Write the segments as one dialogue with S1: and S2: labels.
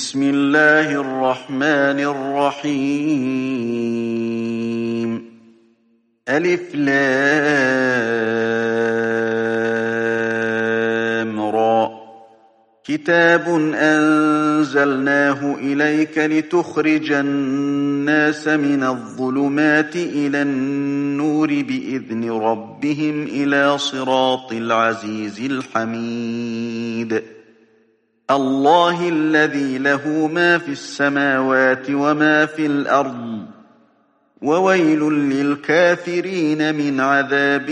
S1: بسم الله الرحمن الرحيم ألف لام را كتاب أنزلناه إليك لتخرج الناس من الظلمات إلى النور بإذن ربهم إلى صراط العزيز الحميد الله الذي له ما في السماوات وما في الأرض وويل للكافرين من عذاب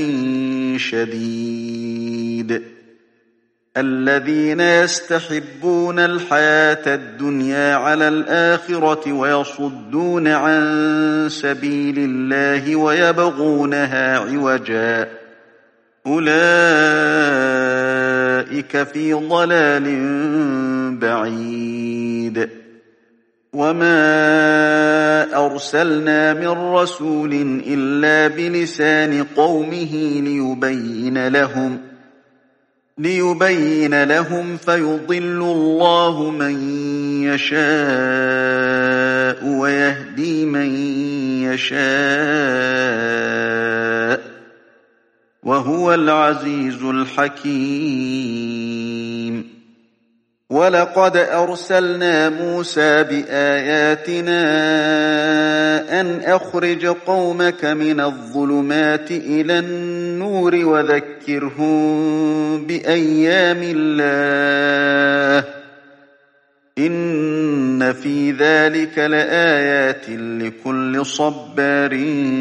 S1: شديد الذين يستحبون الحياة الدنيا على الآخرة ويصدون عن سبيل الله ويبغونها عوجا أولئك في ضلال بعيد وما أرسلنا من رسول إلا بلسان قومه ليبين لهم فيضل الله من يشاء ويهدي من يشاء وهو العزيز الحكيم ولقد أرسلنا موسى بآياتنا أن أخرج قومك من الظلمات إلى النور وذكرهم بأيام الله إن في ذلك لآيات لكل صبار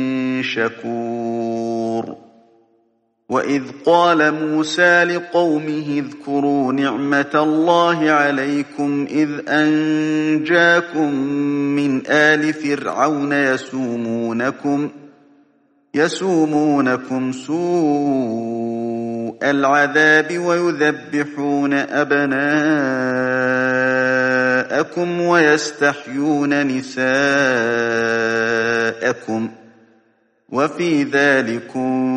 S1: شكور وإذ قال موسى لقومه اذكروا نعمة الله عليكم إذ أنجاكم من آل فرعون يسومونكم سوء العذاب ويذبحون أبناءكم ويستحيون نساءكم وفي ذلكم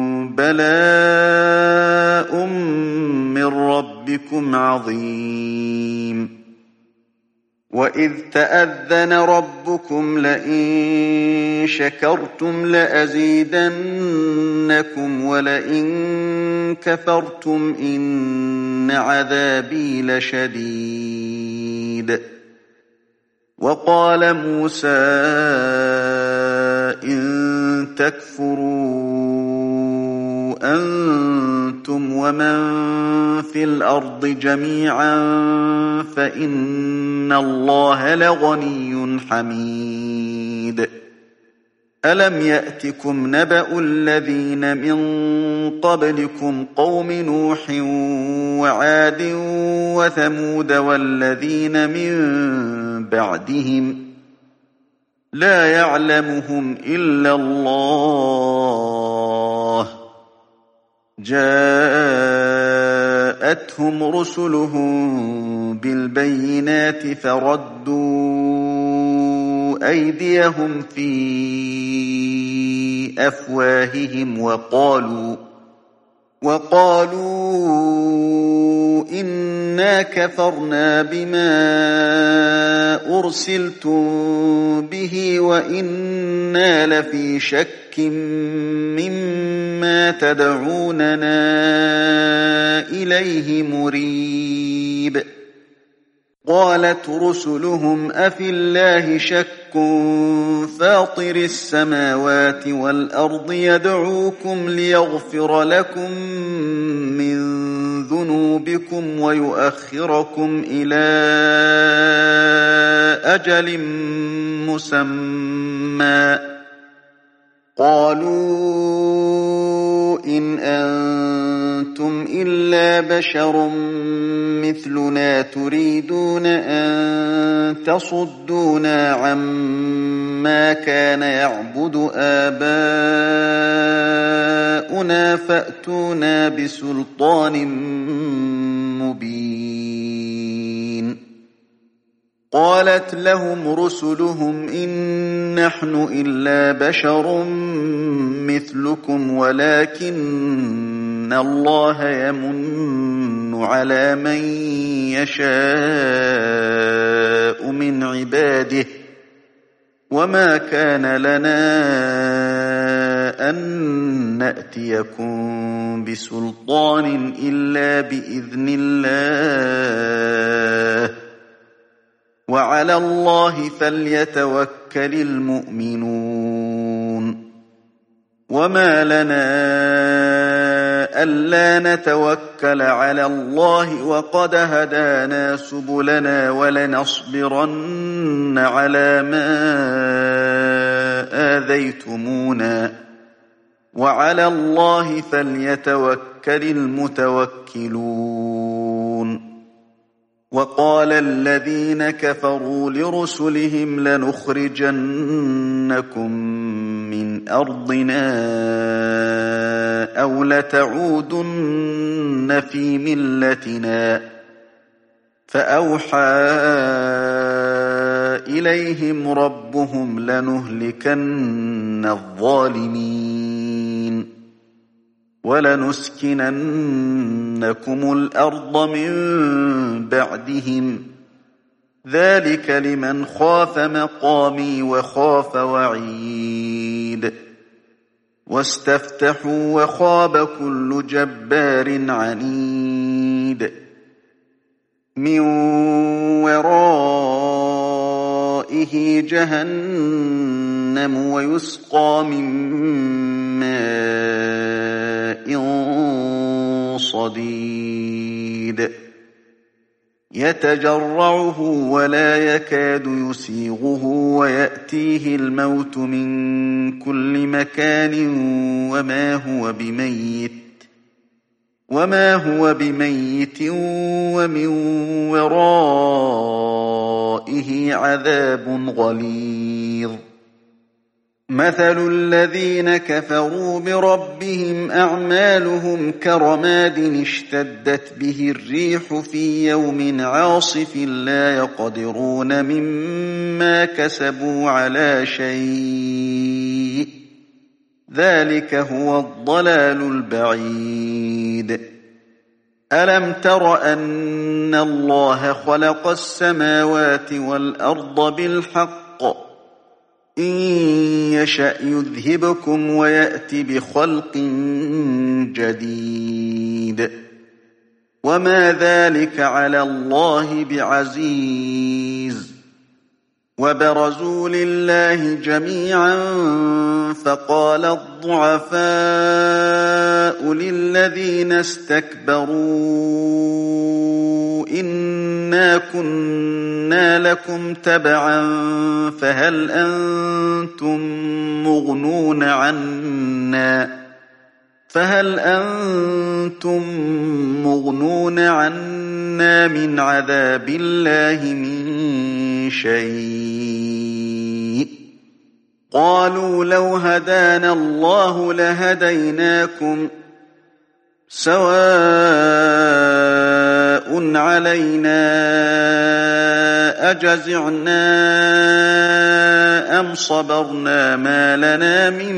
S1: بلاء من ربكم عظيم وإذ تأذن ربكم لئن شكرتم لأزيدنكم ولئن كفرتم إن عذابي لشديد وقال موسى إن تكفروا أنتم ومن في الأرض جميعا فإن الله لغني حميد ألم يأتكم نبأ الذين من قبلكم قوم نوح وعاد وثمود والذين من بعدهم لا يعلمهم إلا الله جاءتهم رسلهم بالبينات فردوا أيديهم في أفواههم وقالوا إنا كفرنا بما أرسلتم به وإنا لفي شك مما تدعوننا إليه مريب قالت رسلهم أفي الله شك فاطر السماوات والأرض يدعوكم ليغفر لكم من ذنوبكم ويؤخركم إلى أجل مسمى قالوا إن أنتم إلا بشر مثلنا تريدون أن تصدونا عما كان يعبد آباؤنا فأتونا بسلطان مبين قالت لهم رسلهم إن نحن إلا بشر مثلكم ولكن الله يمن على من يشاء بيده وما كان لنا أن نأتيكم بسلطان إلا بإذن الله وعلى الله فليتوكل المؤمنون وما لنا ألا نتوكل على الله وقد هدانا سبلنا ولنصبرن على ما آذيتمونا وعلى الله فليتوكل المتوكلون وقال الذين كفروا لرسلهم لنخرجنكم من أرضنا أو لتعودن في ملتنا فأوحى إليهم ربهم لنهلكن الظالمين ولنسكننكم الأرض من بعدهم ذلك لمن خاف مقامي وخاف وعيد واستفتحوا وخاب كل جبار عنيد من ورائه جهنم ويسقى من ماء صديد يتجرعه ولا يكاد يسيغه ويأتيه الموت من كل مكان وما هو بميت ومن ورائه عذاب غليظ مثل الذين كفروا بربهم أعمالهم كرماد اشتدت به الريح في يوم عاصف لا يقدرون مما كسبوا على شيء ذلك هو الضلال البعيد ألم تر أن الله خلق السماوات والأرض بالحق إن يشأ يذهبكم ويأت بخلق جديد وما ذلك على الله بعزيز وبرزوا لله جميعا فقال الضعفاء للذين استكبروا إنا كنا لكم تبعا فهل أنتم مغنون عنا من عذاب الله من شيء قالوا لو هدانا الله لهديناكم سواء علينا أجزعنا أم صبرنا ما لنا من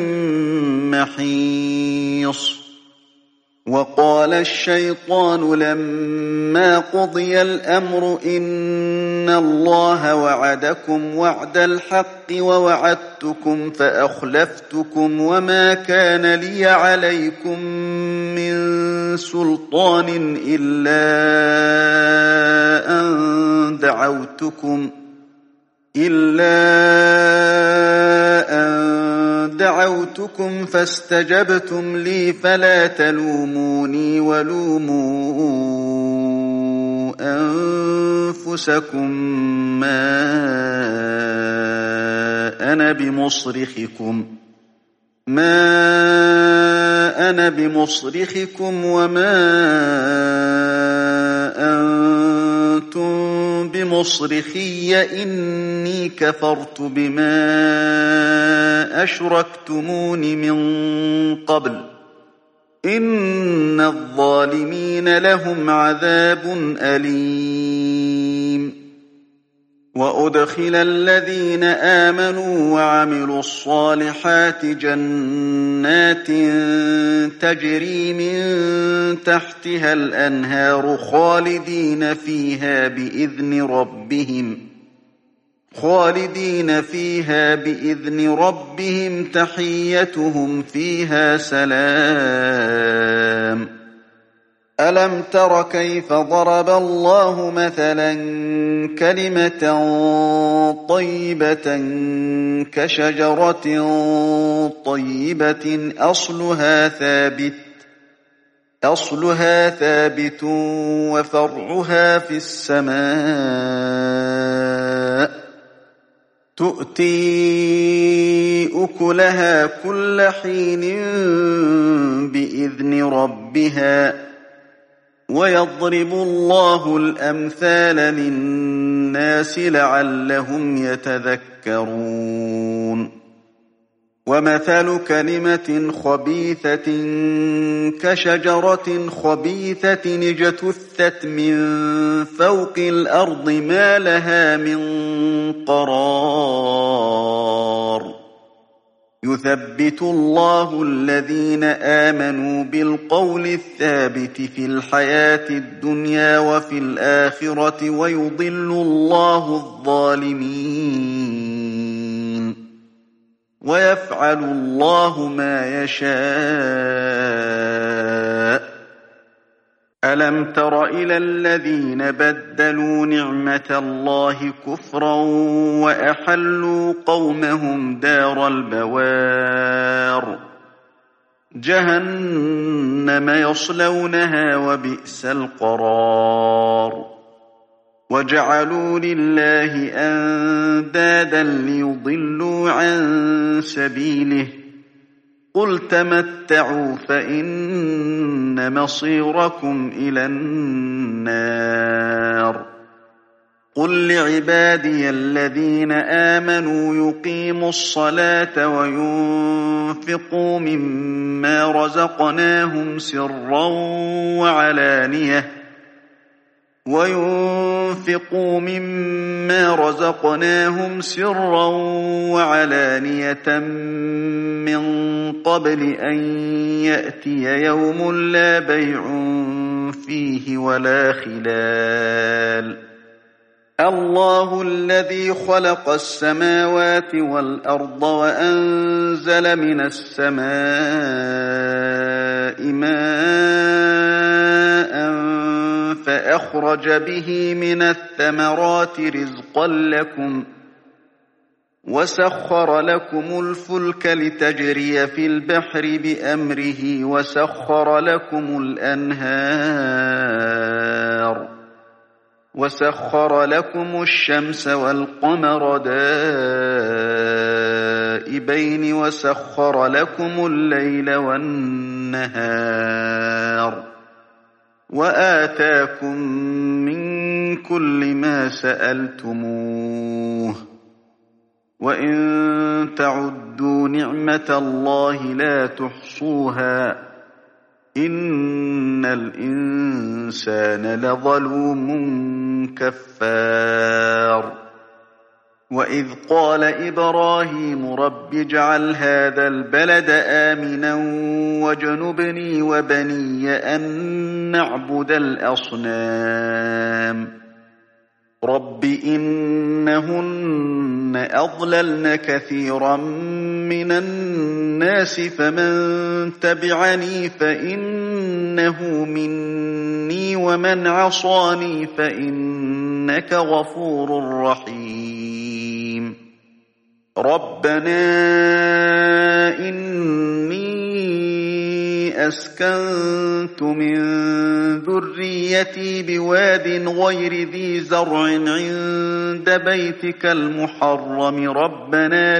S1: محيص وقال الشيطان لما قضي الأمر إن الله وعدكم وعد الحق ووعدتكم فأخلفتكم وما كان لي عليكم من سلطان إلا أن دعوتكم فاستجبتم لي فلا تلوموني ولوموا أنفسكم ما أنا بمصرخكم وما أنتم بمصرخي إني كفرت بما أشركتمون من قبل إن الظالمين لهم عذاب أليم وأدخل الذين آمنوا وعملوا الصالحات جنات تجري من تحتها الأنهار خالدين فيها بإذن ربهم خالدين فيها بإذن ربهم تحيتهم فيها سلام ألم تر كيف ضرب الله مثلا كلمة طيبة كشجرة طيبة أصلها ثابت وفرعها في السماء تؤتي أكلها كل حين بإذن ربها ويضرب الله الأمثال للناس لعلهم يتذكرون ومثل كلمة خبيثة كشجرة خبيثة اجتثت من فوق الأرض ما لها من قرار يثبت الله الذين آمنوا بالقول الثابت في الحياة الدنيا وفي الآخرة ويضل الله الظالمين ويفعل الله ما يشاء ألم تر إلى الذين بدلوا نعمة الله كفرا وأحلوا قومهم دار البوار جهنم يصلونها وبئس القرار وجعلوا لله أندادا ليضلوا عن سبيله قل تمتعوا فإن مصيركم إلى النار قل لعبادي الذين آمنوا يقيموا الصلاة وينفقوا مما رزقناهم سرا وعلانية من قبل أن يأتي يوم لا بيع فيه ولا خلال الله الذي خلق السماوات والأرض وأنزل من السماء ماء فأخرج به من الثمرات رزقا لكم وسخر لكم الفلك لتجري في البحر بأمره وسخر لكم الأنهار وسخر لكم الشمس والقمر دائبين وسخر لكم الليل والنهار وآتاكم من كل ما سألتموه وإن تعدوا نعمة الله لا تحصوها إن الإنسان لظلوم كفار وإذ قال إبراهيم رب اجعل هذا البلد آمنا واجنبني وبني أن نعبد الأصنام رب إنهن أضللن كثيرا من الناس فمن تبعني فإنه مني ومن عصاني فإنك غفور رحيم ربنا إني أسكنت من ذريتي بواد غير ذي زرع عند بيتك المحرم ربنا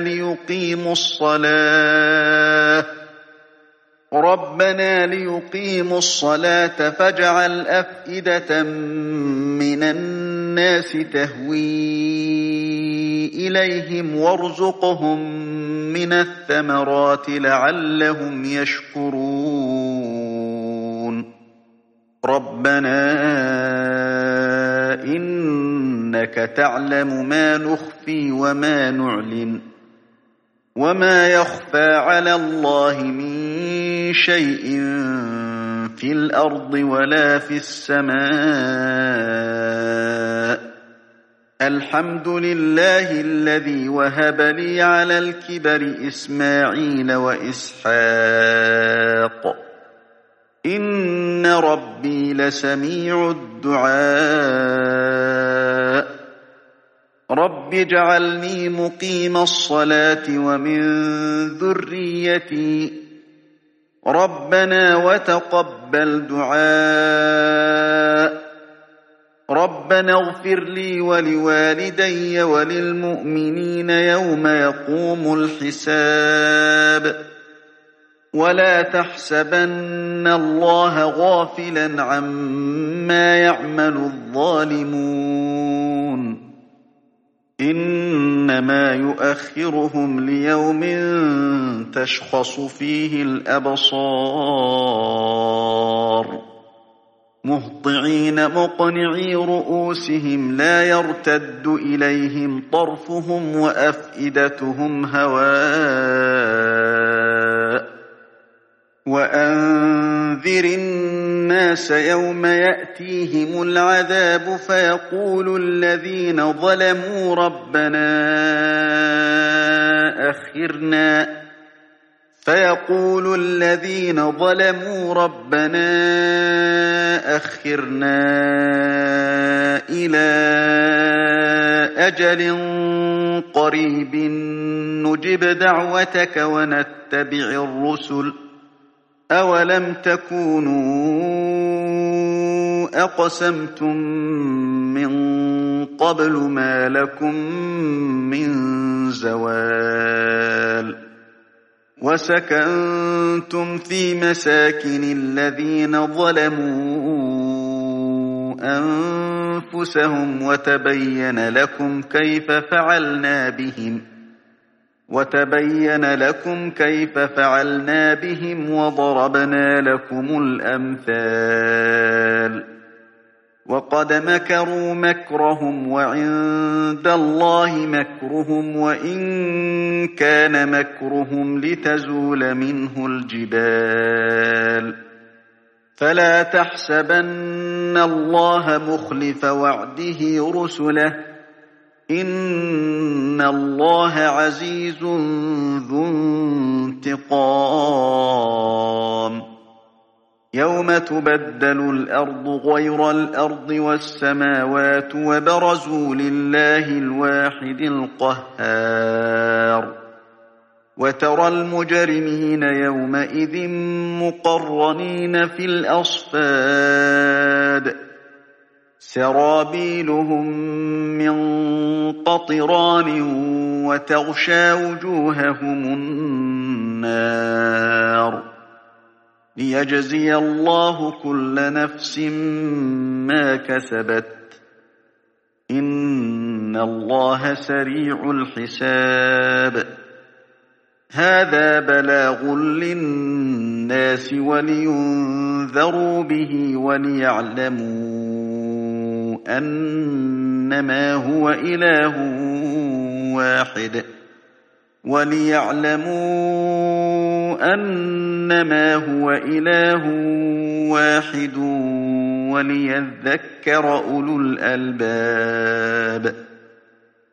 S1: ليقيموا الصلاة فاجعل أفئدة من الناس تهوي إليهم وارزقهم من الثمرات لعلهم يشكرون ربنا إنك تعلم ما نخفي وما نعلن وما يخفى على الله من شيء في الأرض ولا في السماء الحمد لله الذي وهب لي على الكبر إسماعيل وإسحاق إن ربي لسميع الدعاء رب اجعلني مقيم الصلاة ومن ذريتي ربنا وتقبل دعاء ربنا اغفر لي ولوالدي وللمؤمنين يوم يقوم الحساب ولا تحسبن الله غافلا عما يعمل الظالمون إنما يؤخرهم ليوم تشخص فيه الأبصار مهطعين مقنعي رؤوسهم لا يرتد إليهم طرفهم وأفئدتهم هواء وأنذر الناس يوم يأتيهم العذاب فيقول الذين ظلموا ربنا أخرنا إلى أجل قريب نجب دعوتك ونتبع الرسل أولم تكونوا أقسمتم من قبل ما لكم من زوال وسكنتم في مساكن الذين ظلموا أنفسهم وتبين لكم كيف فعلنا بهم وضربنا لكم الأمثال وقد مكروا مكرهم وعند الله مكرهم وإن كان مكرهم لتزول منه الجبال فلا تحسبن الله مخلف وعده رسله إن الله عزيز ذو انتقام يوم تبدل الأرض غير الأرض والسماوات وبرزوا لله الواحد القهار وترى المجرمين يومئذ مقرنين في الأصفاد سرابيلهم من قطران وتغشى وجوههم النار ليجزي الله كل نفس ما كسبت إن الله سريع الحساب هذا بلاغ للناس ولينذروا به وليعلموا أنما هو إله واحد وليذكر أولو الألباب